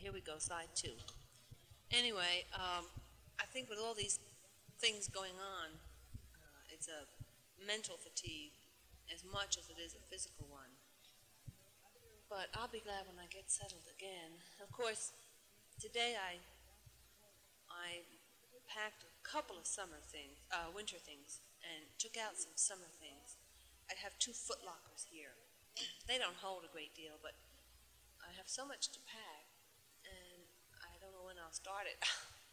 here we go, side two. Anyway, I think with all these things going on, it's a mental fatigue as much as it is a physical one. But I'll be glad when I get settled again. Of course, today I packed a couple of winter things, and took out some summer things. I have 2 foot lockers here. They don't hold a great deal, but I have so much to pack, and I don't know when I'll start it.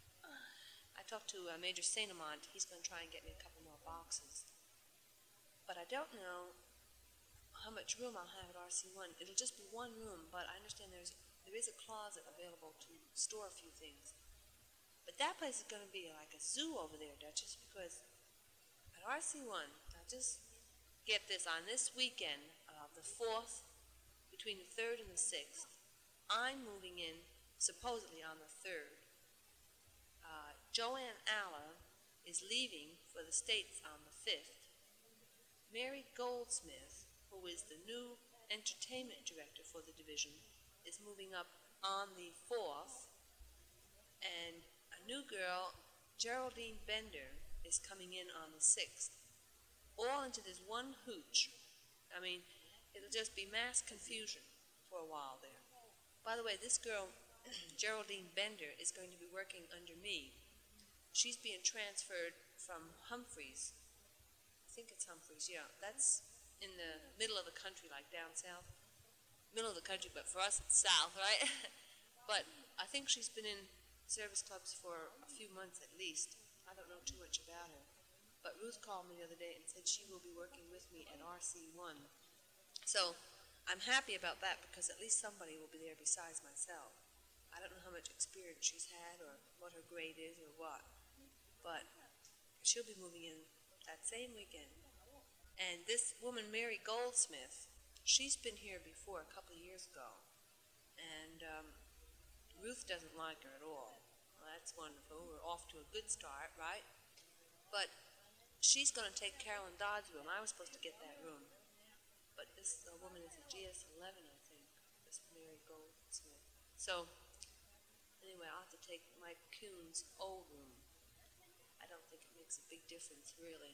I talked to Major Saint Amant. He's going to try and get me a couple more boxes. But I don't know how much room I'll have at RC1. It'll just be one room, but I understand there is a closet available to store a few things. But that place is going to be like a zoo over there, Duchess, because at RC1, now just get this, on this weekend, the 4th, between the 3rd and the 6th, I'm moving in supposedly on the 3rd. Joanne Alla is leaving for the States on the 5th. Mary Goldsmith, who is the new entertainment director for the division, is moving up on the 4th. And a new girl, Geraldine Bender, is coming in on the 6th. All into this one hooch. I mean, it'll just be mass confusion for a while there. By the way, this girl, Geraldine Bender, is going to be working under me. She's being transferred from Humphreys. I think it's Humphreys, yeah. That's in the middle of the country, like down south. Middle of the country, but for us it's south, right? But I think she's been in service clubs for a few months at least. I don't know too much about her. But Ruth called me the other day and said she will be working with me at RC1. So I'm happy about that because at least somebody will be there besides myself. I don't know how much experience she's had or what her grade is or what. But she'll be moving in that same weekend. And this woman, Mary Goldsmith, she's been here before a couple of years ago. And Ruth doesn't like her at all. Well, that's wonderful. We're off to a good start, right? But she's going to take Carolyn Dodd's room. I was supposed to get that room. But this woman is a GS11, I think, this Mary Goldsmith. So, anyway, I'll have to take Mike Kuhn's old room. I don't think it makes a big difference, really.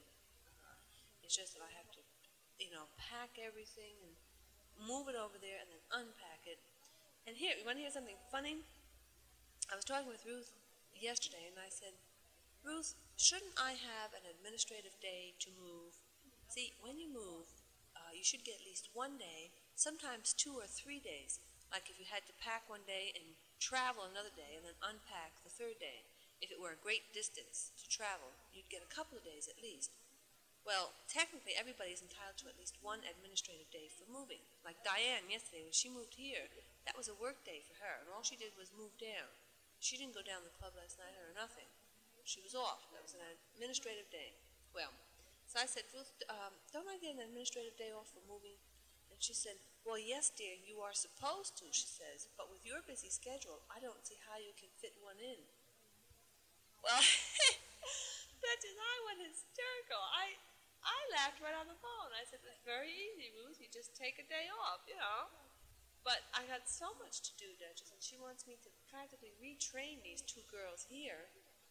It's just that I have to, pack everything and move it over there and then unpack it. And here, you want to hear something funny? I was talking with Ruth yesterday, and I said, Ruth, shouldn't I have an administrative day to move? See, when you move, you should get at least one day, sometimes 2 or 3 days. Like if you had to pack one day and travel another day and then unpack the 3rd day. If it were a great distance to travel, you'd get a couple of days at least. Well, technically, everybody's entitled to at least one administrative day for moving. Like Diane yesterday, when she moved here, that was a work day for her, and all she did was move down. She didn't go down to the club last night or nothing. She was off. That was an administrative day. Well, so I said, Ruth, don't I get an administrative day off for moving? And she said, well, yes, dear, you are supposed to, she says, but with your busy schedule, I don't see how you can fit one in. Well, Duchess, I went hysterical. I laughed right on the phone. I said, it's very easy, Ruth. You just take a day off, But I got so much to do, Duchess, and she wants me to practically retrain these 2 girls here.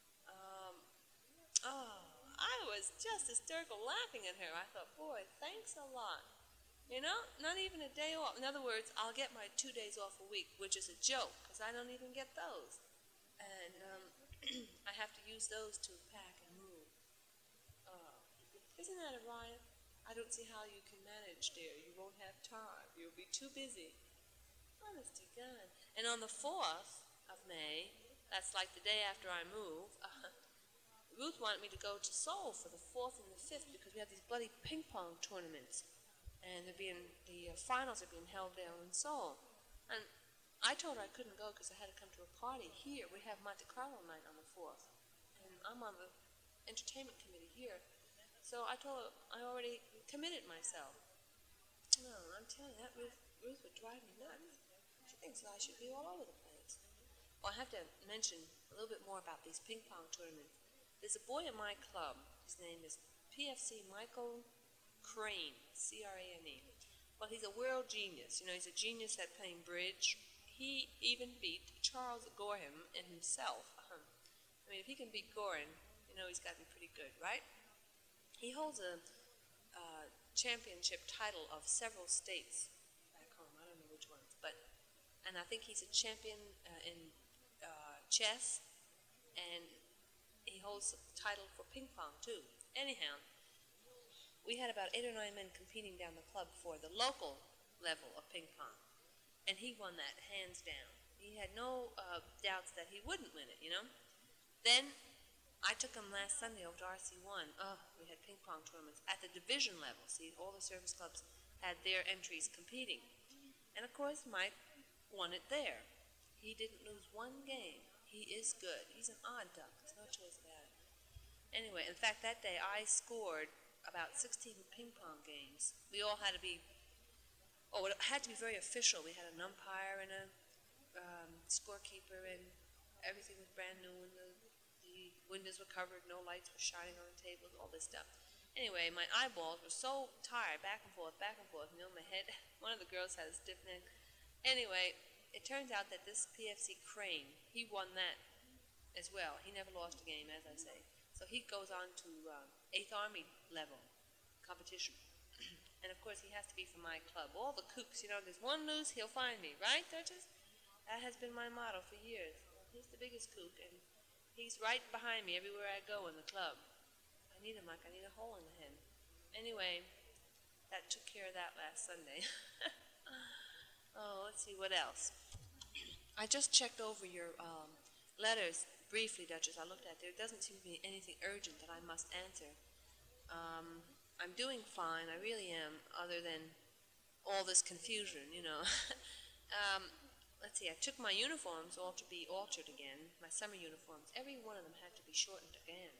I was just hysterical laughing at her. I thought, boy, thanks a lot. Not even a day off. In other words, I'll get my 2 days off a week, which is a joke, because I don't even get those. And I have to use those to pack and move. Isn't that a riot? I don't see how you can manage, dear. You won't have time. You'll be too busy. Honest to God. And on the 4th of May, that's like the day after I move, Ruth wanted me to go to Seoul for the 4th and the 5th because we have these bloody ping pong tournaments. And the finals are being held down in Seoul. And I told her I couldn't go because I had to come to a party here. We have Monte Carlo night on the 4th. And I'm on the entertainment committee here. So I told her I already committed myself. No, I'm telling you, that Ruth would drive me nuts. She thinks I should be all over the place. Well, I have to mention a little bit more about these ping pong tournaments. There's a boy in my club. His name is PFC Michael Crane, C-R-A-N-E. Well, he's a world genius. He's a genius at playing bridge. he even beat Charles Gorham and himself. I mean, if he can beat Gorin, he's got to be pretty good, right? He holds a championship title of several states back home. I don't know which ones, and I think he's a champion in chess, and he holds a title for ping pong too. Anyhow, we had about 8 or 9 men competing down the club for the local level of ping pong, and he won that hands down. He had no doubts that he wouldn't win it, Then I took him last Sunday over to RC1. We had ping pong tournaments at the division level. See, all the service clubs had their entries competing. And of course, Mike won it there. He didn't lose one game. He is good. He's an odd duck. There's no choice about it. Anyway, in fact, that day I scored about 16 ping pong games. We all had to be, it had to be very official. We had an umpire and a scorekeeper, and everything was brand new, and the windows were covered, no lights were shining on the tables, all this stuff. Anyway, my eyeballs were so tired, back and forth, my head, one of the girls had a stiff neck. Anyway, it turns out that this PFC Crane, he won that as well. He never lost a game, as I say. So he goes on to 8th Army level competition. And of course, he has to be from my club. All the kooks, there's one loose, he'll find me, right, Duchess? That has been my motto for years. He's the biggest kook, and he's right behind me everywhere I go in the club. I need him like I need a hole in the head. Anyway, that took care of that last Sunday. Let's see, what else? I just checked over your letters briefly, Duchess. I looked at it. There doesn't seem to be anything urgent that I must answer. I'm doing fine. I really am, other than all this confusion, Let's see, I took my uniforms all to be altered again, my summer uniforms. Every one of them had to be shortened again.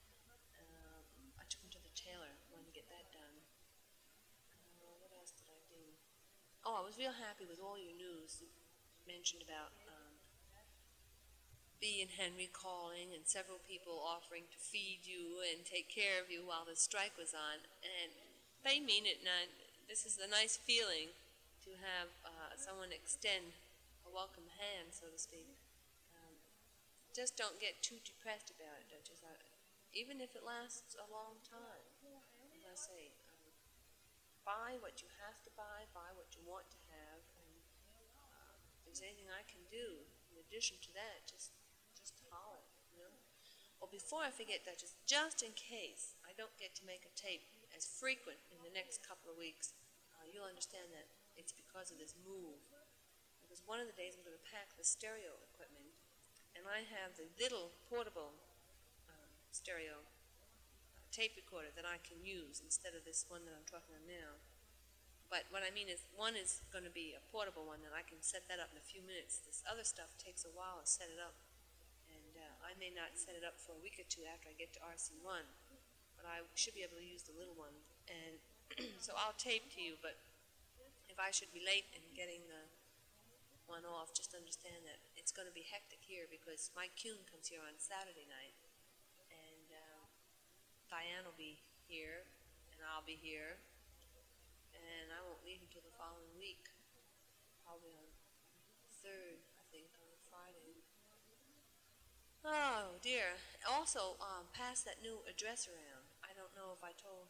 I took them to the tailor, wanted to get that done. What else did I do? I was real happy with all your news. You mentioned about Bea and Henry calling, and several people offering to feed you and take care of you while the strike was on. And they mean it, and this is a nice feeling to have someone extend a welcome hand, so to speak. Just don't get too depressed about it, Duchess. Even if it lasts a long time, as I say, buy what you have to buy what you want to have, and if there's anything I can do in addition to that, just holler, before I forget, Duchess, just in case I don't get to make a tape as frequent in the next couple of weeks, you'll understand that it's because of this move. Because one of the days I'm going to pack the stereo equipment, and I have the little portable stereo tape recorder that I can use instead of this one that I'm talking on now. But what I mean is, one is going to be a portable one, and I can set that up in a few minutes. This other stuff takes a while to set it up, and I may not set it up for a week or two after I get to RC1, but I should be able to use the little one. And so I'll tape to you, but if I should be late in getting the one off, just understand that it's going to be hectic here, because Mike Kuhn comes here on Saturday night, and Diane will be here, and I'll be here, and I won't leave until the following week, probably on the 3rd, I think, on a Friday. Oh, dear. Also, pass that new address around. I don't know if I told...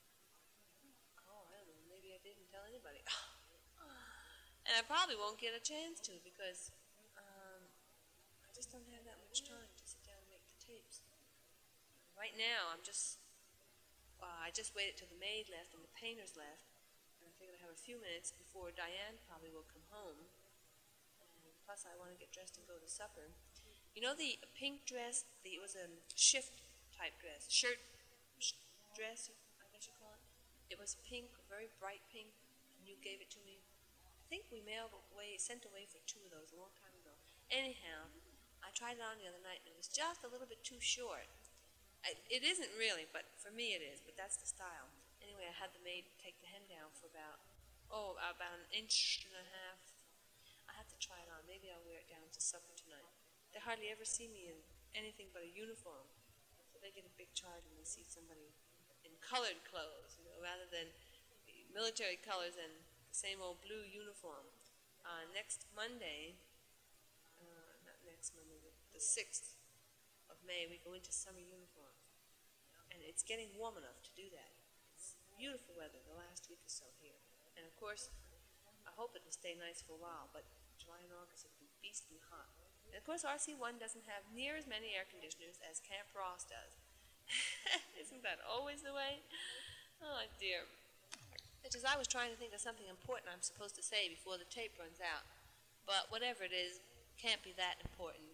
I don't know. Maybe I didn't tell anybody. And I probably won't get a chance to, because I just don't have that much time to sit down and make the tapes. Right now, I just waited till the maid left and the painters left, and I figured I have a few minutes before Diane probably will come home. And plus, I want to get dressed and go to supper. You know the pink dress? It was a shift-type dress, dress, I guess you call it. It was pink, very bright pink, and you gave it to me. I think we sent away for 2 of those a long time ago. Anyhow, I tried it on the other night, and it was just a little bit too short. It isn't really, but for me it is, but that's the style. Anyway, I had the maid take the hem down for about an inch and a half. I have to try it on. Maybe I'll wear it down to supper tonight. They hardly ever see me in anything but a uniform, so they get a big charge when they see somebody in colored clothes, rather than military colors and the same old blue uniform. Next Monday, not next Monday, the 6th of May, we go into summer uniform. And it's getting warm enough to do that. It's beautiful weather the last week or so here. And of course, I hope it will stay nice for a while, but July and August it will be beastly hot. And of course, RC1 doesn't have near as many air conditioners as Camp Ross does. Isn't that always the way? Oh dear. It's just I was trying to think of something important I'm supposed to say before the tape runs out. But whatever it is, can't be that important.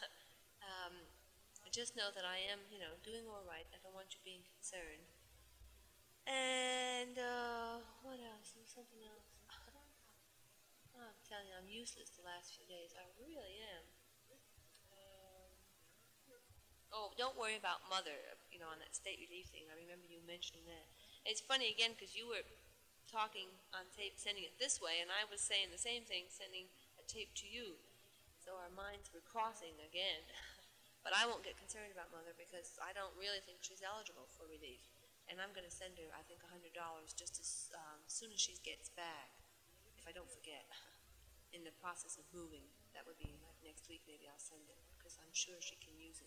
Just know that I am, doing all right. I don't want you being concerned. And what else? There's something else. Oh, I'm telling you, I'm useless the last few days. I really am. Oh, don't worry about Mother, on that state relief thing. I remember you mentioning that. It's funny again because you were talking on tape, sending it this way, and I was saying the same thing, sending a tape to you. So our minds were crossing again. But I won't get concerned about Mother because I don't really think she's eligible for relief. And I'm going to send her, I think, $100 just as soon as she gets back, if I don't forget, in the process of moving. That would be like next week, maybe I'll send it because I'm sure she can use it.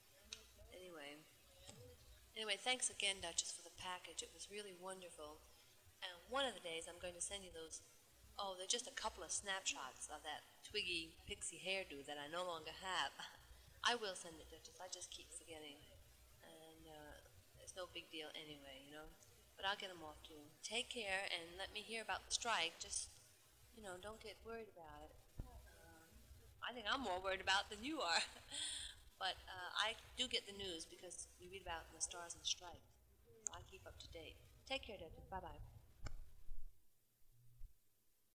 Anyway, thanks again, Duchess, for the package. It was really wonderful. And one of the days I'm going to send you those, they're just a couple of snapshots of that Twiggy pixie hairdo that I no longer have. I will send it, Duchess. I just keep forgetting. And it's no big deal anyway, But I'll get them off to you. Take care and let me hear about the strike. Just, don't get worried about it. I think I'm more worried about it than you are. But I do get the news because we read about the Stars and Stripes. I keep up to date. Take care, Duchess. Bye-bye.